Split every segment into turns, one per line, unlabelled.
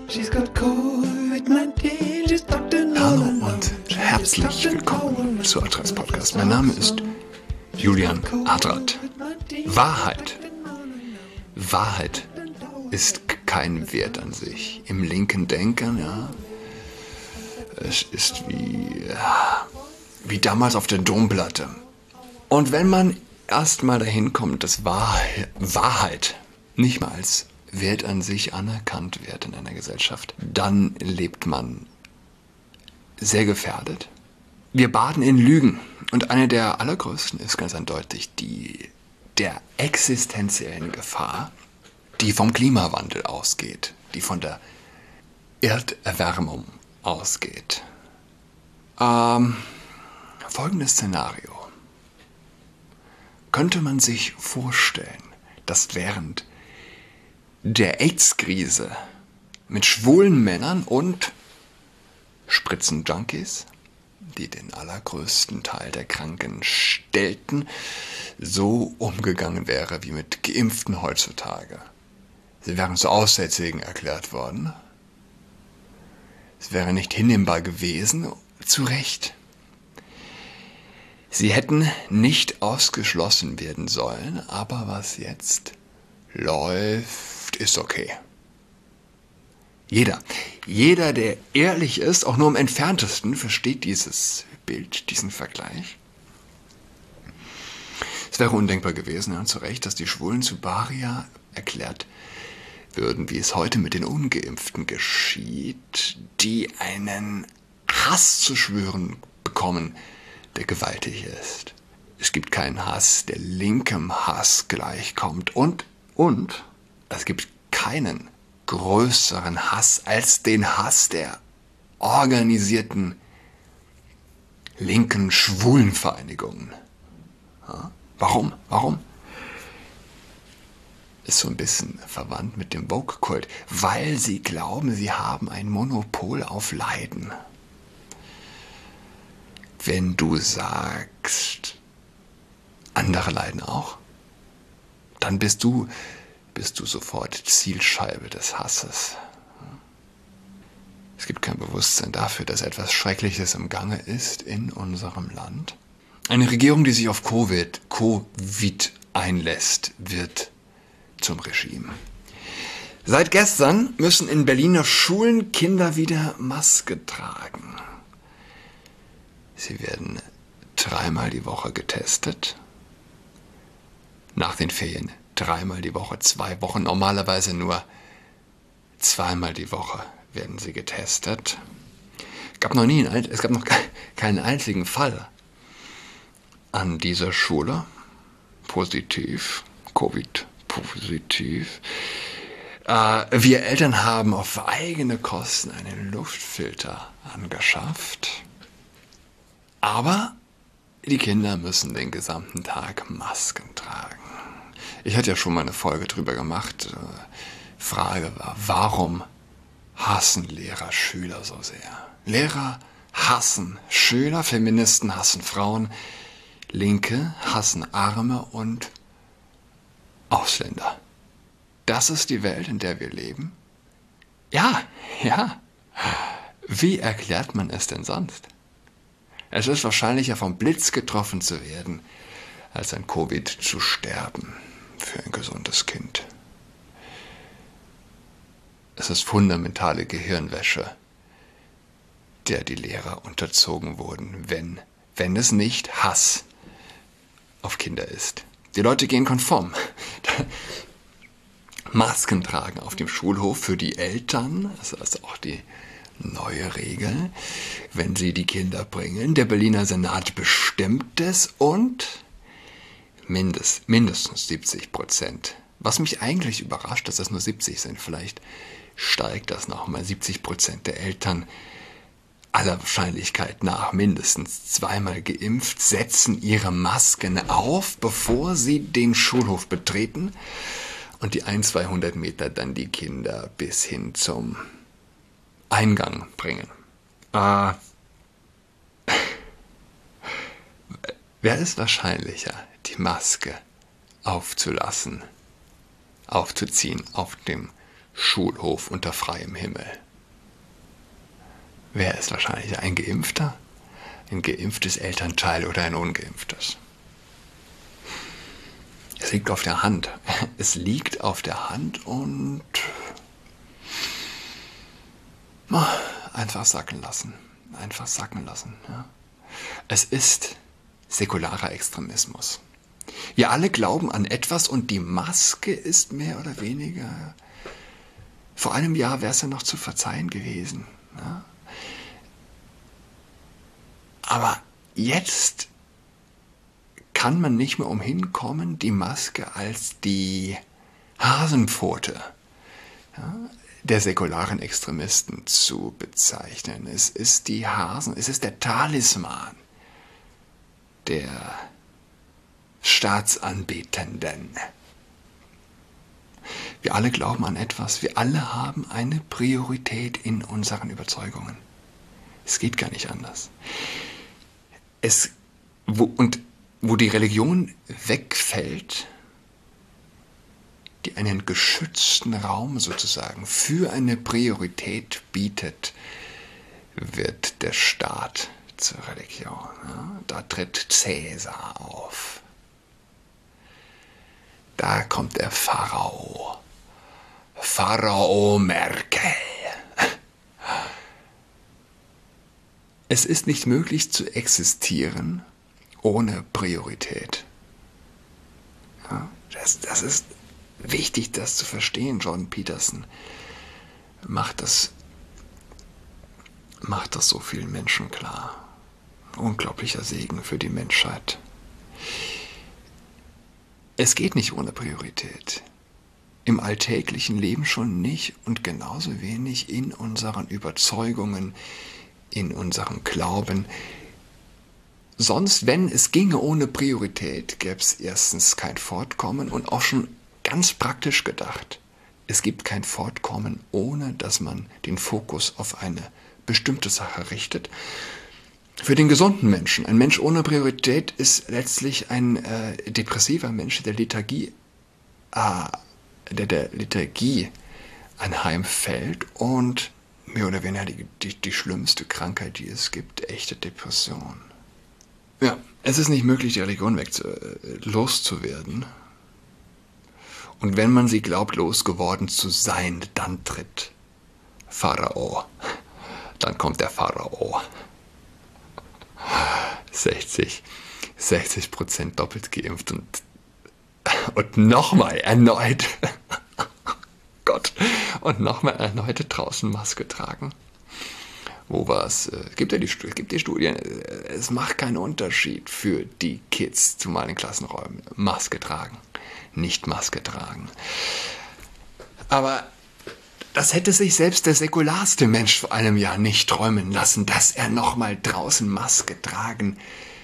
Hallo und herzlich willkommen zu Adress Podcast. Mein Name ist Julian Adrat. Wahrheit ist kein Wert an sich. Im linken Denken, ja, es ist wie damals auf der Domplatte. Und wenn man erstmal dahin kommt, dass Wahrheit nicht mal als Wert an sich anerkannt wird in einer Gesellschaft, dann lebt man sehr gefährdet. Wir baden in Lügen. Und eine der allergrößten ist ganz eindeutig die der existenziellen Gefahr, die vom Klimawandel ausgeht, die von der Erderwärmung ausgeht. Folgendes Szenario. Könnte man sich vorstellen, dass während der AIDS-Krise mit schwulen Männern und Spritzenjunkies, die den allergrößten Teil der Kranken stellten, so umgegangen wäre wie mit Geimpften heutzutage. Sie wären zu Aussätzigen erklärt worden. Es wäre nicht hinnehmbar gewesen, zu Recht. Sie hätten nicht ausgeschlossen werden sollen, aber was jetzt läuft, ist okay. Jeder, der ehrlich ist, auch nur im Entferntesten, versteht dieses Bild, diesen Vergleich. Es wäre undenkbar gewesen, ja, zu Recht, dass die Schwulen zu Paria erklärt würden, wie es heute mit den Ungeimpften geschieht, die einen Hass zu schwören bekommen, der gewaltig ist. Es gibt keinen Hass, der linkem Hass gleichkommt. Und es gibt keinen größeren Hass als den Hass der organisierten linken Schwulenvereinigungen. Ja? Warum? Ist so ein bisschen verwandt mit dem Woke-Kult, weil sie glauben, sie haben ein Monopol auf Leiden. Wenn du sagst, andere leiden auch, dann bist du sofort Zielscheibe des Hasses. Es gibt kein Bewusstsein dafür, dass etwas Schreckliches im Gange ist in unserem Land. Eine Regierung, die sich auf Covid einlässt, wird zum Regime. Seit gestern müssen in Berliner Schulen Kinder wieder Maske tragen. Sie werden 3-mal die Woche getestet. Nach den Ferien 3-mal die Woche, 2 Wochen, normalerweise nur 2-mal die Woche werden sie getestet. Es gab noch keinen einzigen Fall an dieser Schule positiv, Covid-positiv. Wir Eltern haben auf eigene Kosten einen Luftfilter angeschafft. Aber die Kinder müssen den gesamten Tag Masken tragen. Ich hatte ja schon mal eine Folge drüber gemacht. Frage war, warum hassen Lehrer Schüler so sehr? Lehrer hassen Schüler, Feministen hassen Frauen, Linke hassen Arme und Ausländer. Das ist die Welt, in der wir leben? Ja. Wie erklärt man es denn sonst? Es ist wahrscheinlicher, vom Blitz getroffen zu werden, als an Covid zu sterben für ein gesundes Kind. Es ist fundamentale Gehirnwäsche, der die Lehrer unterzogen wurden, wenn es nicht Hass auf Kinder ist. Die Leute gehen konform. Masken tragen auf dem Schulhof für die Eltern, das ist auch die neue Regel, wenn sie die Kinder bringen. Der Berliner Senat bestimmt es und mindestens 70%. Was mich eigentlich überrascht, dass das nur 70 sind. Vielleicht steigt das nochmal. 70% der Eltern, aller Wahrscheinlichkeit nach mindestens 2-mal geimpft, setzen ihre Masken auf, bevor sie den Schulhof betreten und die 100-200 Meter dann die Kinder bis hin zum Eingang bringen. Wer ist wahrscheinlicher, die Maske aufzuziehen auf dem Schulhof unter freiem Himmel. Wer ist wahrscheinlich ein Geimpfter? Ein geimpftes Elternteil oder ein ungeimpftes? Es liegt auf der Hand. Es liegt auf der Hand und einfach sacken lassen. Einfach sacken lassen. Ja. Es ist säkularer Extremismus. Wir alle glauben an etwas und die Maske ist mehr oder weniger. Vor einem Jahr wäre es ja noch zu verzeihen gewesen. Ja. Aber jetzt kann man nicht mehr umhin kommen, die Maske als die Hasenpfote der säkularen Extremisten zu bezeichnen. Es ist es ist der Talisman der Staatsanbetenden. Wir alle glauben an etwas, wir alle haben eine Priorität in unseren Überzeugungen. Es geht gar nicht anders. Wo die Religion wegfällt, die einen geschützten Raum sozusagen für eine Priorität bietet, wird der Staat zur Religion. Ja? Da tritt Cäsar auf. Da kommt der Pharao. Pharao Merkel. Es ist nicht möglich zu existieren ohne Priorität. Ja, das ist wichtig, das zu verstehen. Jordan Peterson macht das so vielen Menschen klar. Unglaublicher Segen für die Menschheit. Es geht nicht ohne Priorität. Im alltäglichen Leben schon nicht und genauso wenig in unseren Überzeugungen, in unserem Glauben. Sonst, wenn es ginge ohne Priorität, gäbe es erstens kein Fortkommen und auch schon ganz praktisch gedacht. Es gibt kein Fortkommen, ohne dass man den Fokus auf eine bestimmte Sache richtet. Für den gesunden Menschen, ein Mensch ohne Priorität ist letztlich ein depressiver Mensch, der Lethargie anheimfällt und mehr oder weniger die schlimmste Krankheit, die es gibt, echte Depression. Ja, es ist nicht möglich, die Religion loszuwerden. Und wenn man sie glaubt, losgeworden zu sein, dann tritt Pharao. Dann kommt der Pharao. 60% doppelt geimpft und nochmal erneut. Gott. Und nochmal erneut draußen Maske tragen. Wo was? Gibt die Studien. Es macht keinen Unterschied für die Kids, zumal in Klassenräumen. Maske tragen, nicht Maske tragen. Aber das hätte sich selbst der säkularste Mensch vor einem Jahr nicht träumen lassen, dass er nochmal draußen Maske tragen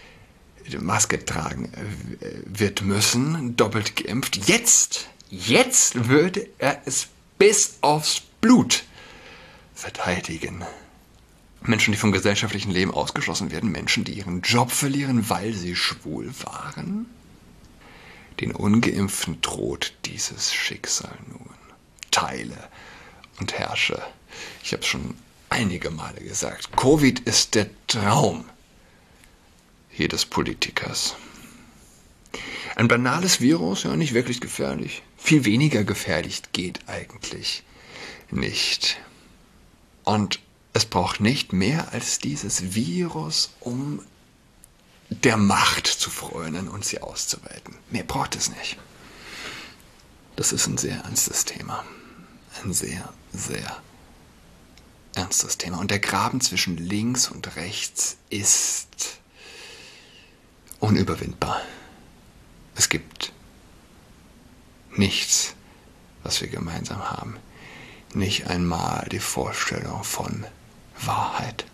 wird müssen, doppelt geimpft. Jetzt würde er es bis aufs Blut verteidigen. Menschen, die vom gesellschaftlichen Leben ausgeschlossen werden, Menschen, die ihren Job verlieren, weil sie schwul waren. Den Ungeimpften droht dieses Schicksal nun. Teile und herrsche. Ich habe es schon einige Male gesagt. Covid ist der Traum jedes Politikers. Ein banales Virus, ja, nicht wirklich gefährlich. Viel weniger gefährlich geht eigentlich nicht. Und es braucht nicht mehr als dieses Virus, um der Macht zu frönen und sie auszuweiten. Mehr braucht es nicht. Das ist ein sehr ernstes Thema. Ein sehr, sehr ernstes Thema. Und der Graben zwischen links und rechts ist unüberwindbar. Es gibt nichts, was wir gemeinsam haben. Nicht einmal die Vorstellung von Wahrheit.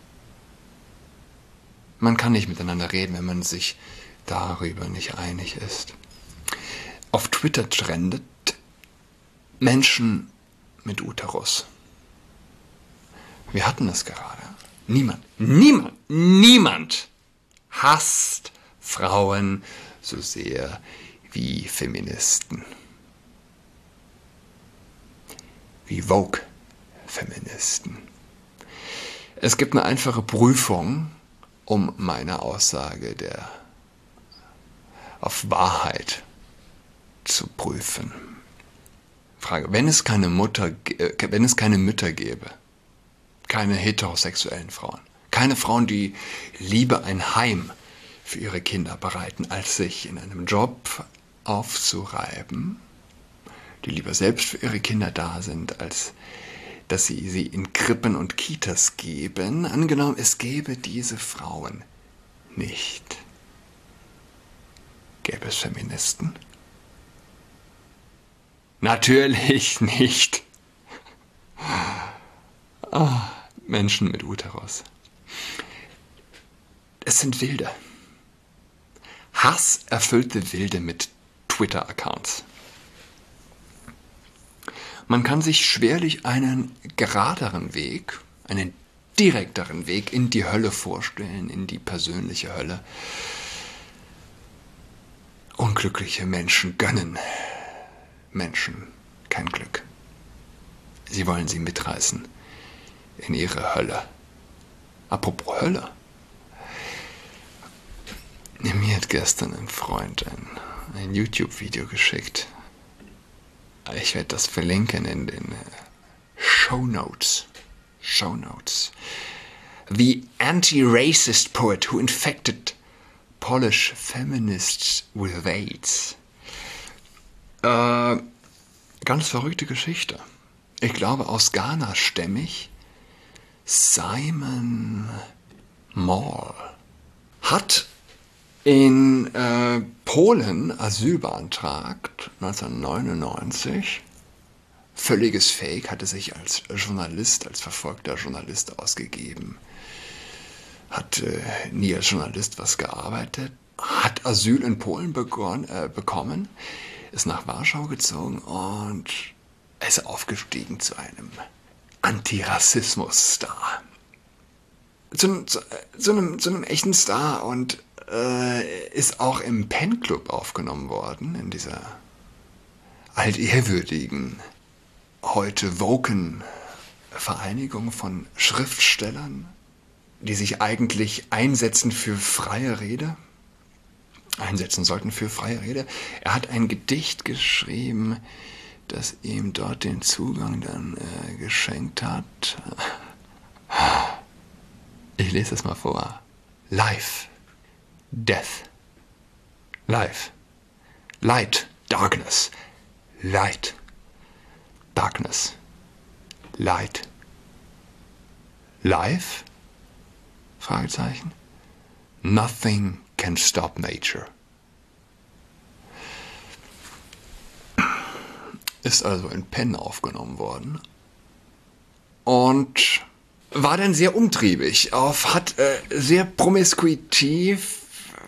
Man kann nicht miteinander reden, wenn man sich darüber nicht einig ist. Auf Twitter trendet Menschen mit Uterus. Wir hatten es gerade. Niemand hasst Frauen so sehr wie Feministen. wie Vogue-Feministen. Es gibt eine einfache Prüfung, um meine Aussage auf Wahrheit zu prüfen. Frage, wenn es keine Mütter gäbe, keine heterosexuellen Frauen, keine Frauen, die lieber ein Heim für ihre Kinder bereiten, als sich in einem Job aufzureiben, die lieber selbst für ihre Kinder da sind, als dass sie in Krippen und Kitas geben, angenommen, es gäbe diese Frauen nicht. Gäbe es Feministen? Natürlich nicht. Menschen mit Uterus. Es sind Wilde. Hasserfüllte Wilde mit Twitter-Accounts. Man kann sich schwerlich einen geraderen Weg, einen direkteren Weg in die Hölle vorstellen, in die persönliche Hölle. Unglückliche Menschen gönnen Menschen kein Glück. Sie wollen sie mitreißen in ihre Hölle. Apropos Hölle. Mir hat gestern ein Freund ein YouTube-Video geschickt. Ich werde das verlinken in den Shownotes. The anti-racist poet who infected Polish feminists with AIDS. Ganz verrückte Geschichte. Ich glaube, aus Ghana stämmig. Simon Moore hat in Polen Asyl beantragt, 1999. Völliges Fake, hatte sich als Journalist, als verfolgter Journalist ausgegeben. Hat nie als Journalist was gearbeitet. Hat Asyl in Polen bekommen. Ist nach Warschau gezogen und ist aufgestiegen zu einem Antirassismus-Star. Zu einem echten Star und ist auch im Pen Club aufgenommen worden, in dieser altehrwürdigen, heute woken Vereinigung von Schriftstellern, die sich eigentlich einsetzen sollten für freie Rede. Er hat ein Gedicht geschrieben, das ihm dort den Zugang dann geschenkt hat. Ich lese es mal vor. Life, Death, Life, Light, Darkness, Light, Darkness, Light, Life? Fragezeichen. Nothing can stop nature. Ist also in Pen aufgenommen worden und war dann sehr umtriebig, hat sehr promiskuitiv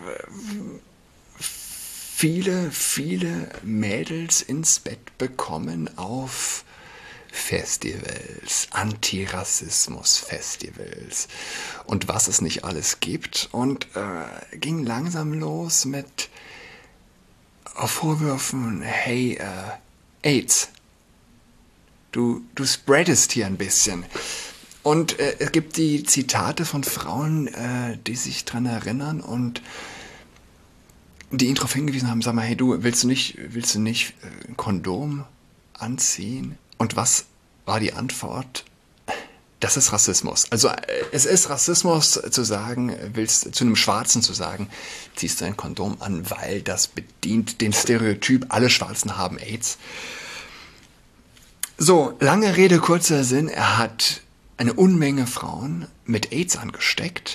viele Mädels ins Bett bekommen auf Festivals, Antirassismus-Festivals und was es nicht alles gibt und ging langsam los mit Vorwürfen, hey, AIDS, du spreadest hier ein bisschen. Und es gibt die Zitate von Frauen, die sich dran erinnern und die ihn darauf hingewiesen haben, sag mal, hey du, willst du nicht ein Kondom anziehen? Und was war die Antwort? Das ist Rassismus. Also es ist Rassismus zu sagen, zu einem Schwarzen zu sagen, ziehst du ein Kondom an, weil das bedient den Stereotyp, alle Schwarzen haben AIDS. So, lange Rede, kurzer Sinn, er hat eine Unmenge Frauen mit AIDS angesteckt,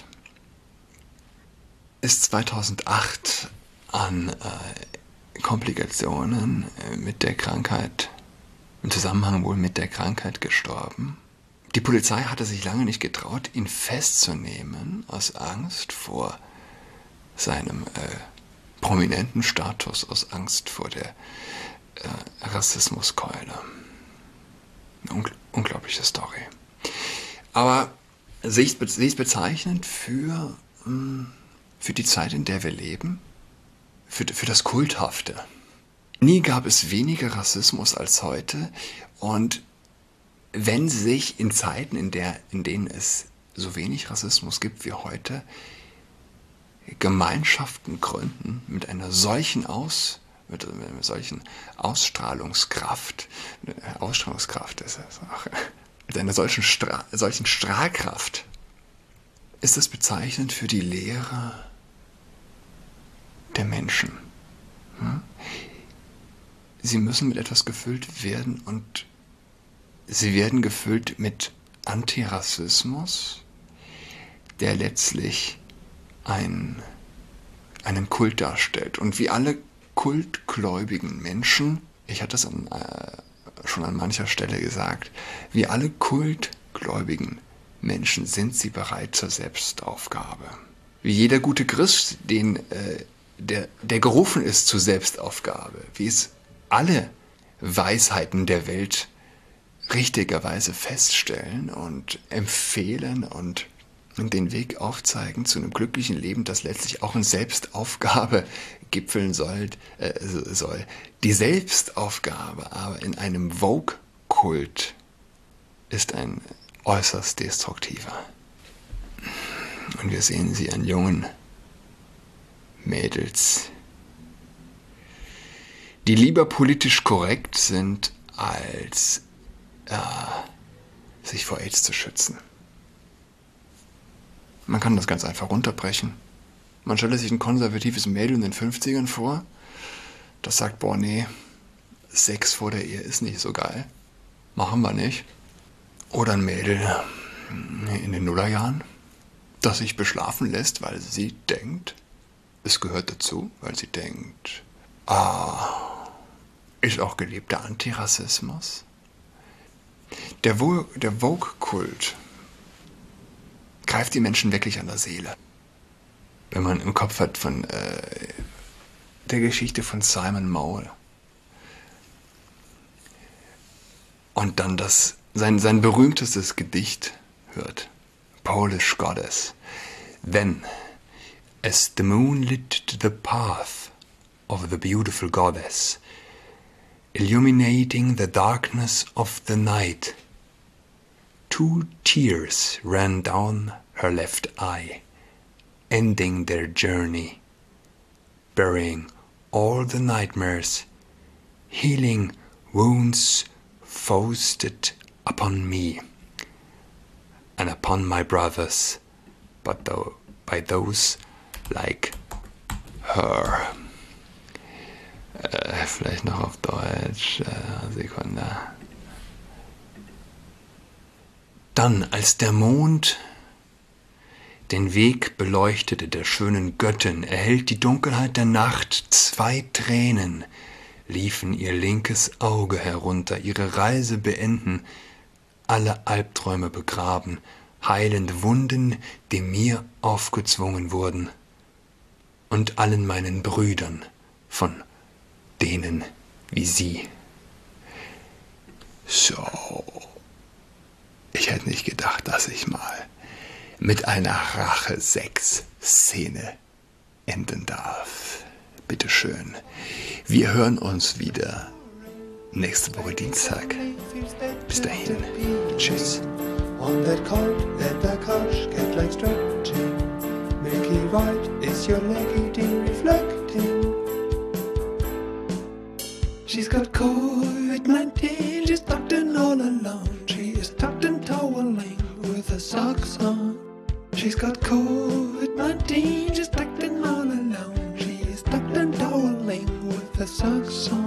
ist 2008 an Komplikationen mit der Krankheit, im Zusammenhang wohl mit der Krankheit gestorben. Die Polizei hatte sich lange nicht getraut, ihn festzunehmen, aus Angst vor seinem prominenten Status, aus Angst vor der Rassismuskeule. Eine unglaubliche Story. Aber sie ist bezeichnend für die Zeit, in der wir leben, für das Kulthafte. Nie gab es weniger Rassismus als heute und wenn sich in Zeiten, in denen es so wenig Rassismus gibt wie heute, Gemeinschaften gründen mit einer solchen Ausstrahlungskraft ist es auch, mit einer solchen Strahlkraft, ist das bezeichnend für die Lehre der Menschen. Sie müssen mit etwas gefüllt werden und sie werden gefüllt mit Antirassismus, der letztlich einen Kult darstellt. Und wie alle kultgläubigen Menschen, ich hatte es schon an mancher Stelle gesagt, wie alle kultgläubigen Menschen sind sie bereit zur Selbstaufgabe. Wie jeder gute Christ, der gerufen ist zur Selbstaufgabe, wie es alle Weisheiten der Welt richtigerweise feststellen und empfehlen und den Weg aufzeigen zu einem glücklichen Leben, das letztlich auch in Selbstaufgabe gipfeln soll. Die Selbstaufgabe aber in einem Vogue-Kult ist ein äußerst destruktiver. Und wir sehen sie an jungen Mädels, die lieber politisch korrekt sind, als sich vor AIDS zu schützen. Man kann das ganz einfach runterbrechen. Man stelle sich ein konservatives Mädel in den 50ern vor, das sagt, boah, nee, Sex vor der Ehe ist nicht so geil. Machen wir nicht. Oder ein Mädel in den Nullerjahren, das sich beschlafen lässt, weil sie denkt, es gehört dazu, weil sie denkt, ist auch gelebter Antirassismus. Der Vogue-Kult greift die Menschen wirklich an der Seele. Wenn man im Kopf hat von der Geschichte von Simon Mole und dann sein berühmtestes Gedicht hört, Polish Goddess. Then, as the moon lit the path of the beautiful goddess, illuminating the darkness of the night, 2 tears ran down her left eye, ending their journey, burying all the nightmares, healing wounds foisted upon me and upon my brothers, but by those like her. Vielleicht noch auf Deutsch, Sekunde. Dann, als der Mond den Weg beleuchtete der schönen Göttin, erhellt die Dunkelheit der Nacht, 2 Tränen liefen ihr linkes Auge herunter, ihre Reise beenden, alle Albträume begraben, heilend Wunden, die mir aufgezwungen wurden, und allen meinen Brüdern von denen wie sie. So, ich hätte nicht gedacht, dass ich mal mit einer Rache-Sex-Szene enden darf. Bitteschön. Wir hören uns wieder nächste Woche Dienstag. Bis dahin. Tschüss.
On that card, let the cash get like stretching. Milky white is your leggy reflecting. She's got COVID-19, she's tucked in all alone. She is tucked in toweling with her socks on. She's got COVID-19, she's tucked in all alone. She is tucked in toweling with her socks on.